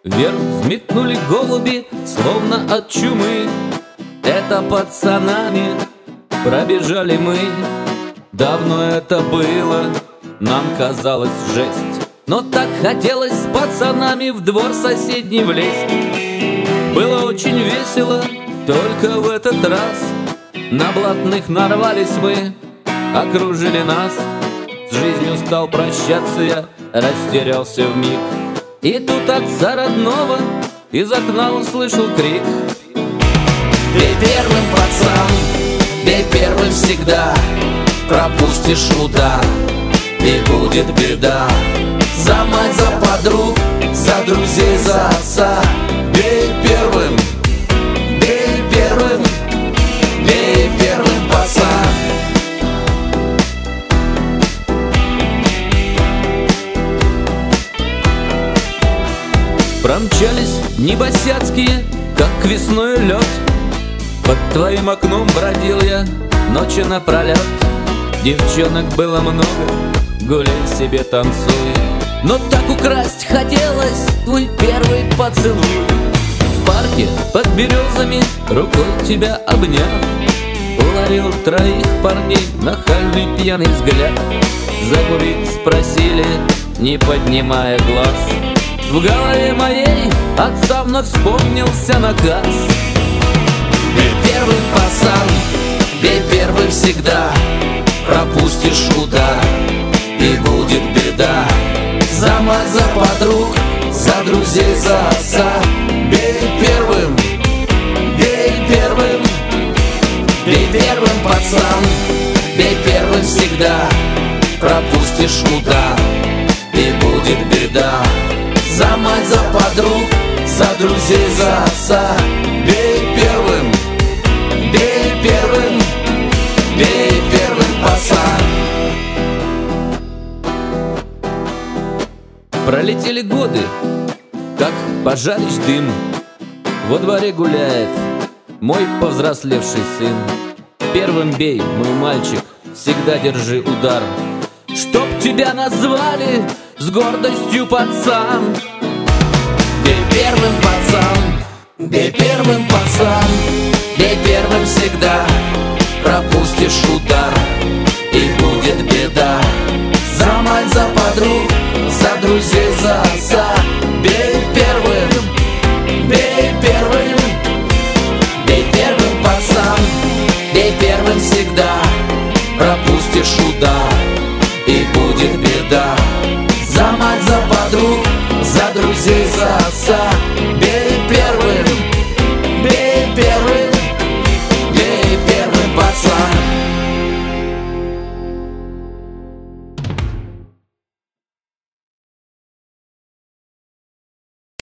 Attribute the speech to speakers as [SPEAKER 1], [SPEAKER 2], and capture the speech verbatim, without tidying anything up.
[SPEAKER 1] Вверх взметнули голуби, словно от чумы. Это пацанами пробежали мы. Давно это было, нам казалось жесть, но так хотелось с пацанами в двор соседний влезть. Было очень весело, только в этот раз на блатных нарвались мы, окружили нас. С жизнью стал прощаться я, растерялся вмиг. И тут отца родного из окна услышал крик:
[SPEAKER 2] бей первым, пацан, бей первым всегда. Пропустишь удар, и будет беда. За мать, за подруг, за друзей, за отца. Бей первым, бей первым, бей первым, пацан.
[SPEAKER 1] Промчались небосятские, как весной лед. Под твоим окном бродил я ночи напролет. Девчонок было много, гуляй себе, танцуй. Но так украсть хотелось твой первый поцелуй. В парке под березами, рукой тебя обняв, уловил троих парней нахальный пьяный взгляд. Закурить спросили, не поднимая глаз. В голове моей отца вновь вспомнился наказ:
[SPEAKER 2] бей первым, пацан, бей первым всегда. Пропустишь удар, и будет беда. За мать, за подруг, за друзей, за отца. Бей первым, бей первым, бей первым, пацан, бей первым всегда. Пропустишь удар, и будет беда. За мать, за подруг, за друзей, за отца. Бей первым, бей первым, бей первым, пацан.
[SPEAKER 1] Пролетели годы, как пожарищ дым. Во дворе гуляет мой повзрослевший сын. Первым бей, мой мальчик, всегда держи удар. Чтоб тебя назвали с гордостью пацан.
[SPEAKER 2] Бей первым, пацан, бей первым, пацан. Бей первым всегда. Пропустишь удар, и будет беда. За мать, за подруг, за друзей, за отца. Бей первым, бей первым, бей первым, пацан. Бей первым всегда. Пропустишь удар, и будет беда. За мать, за подруг, за друзей, за отца.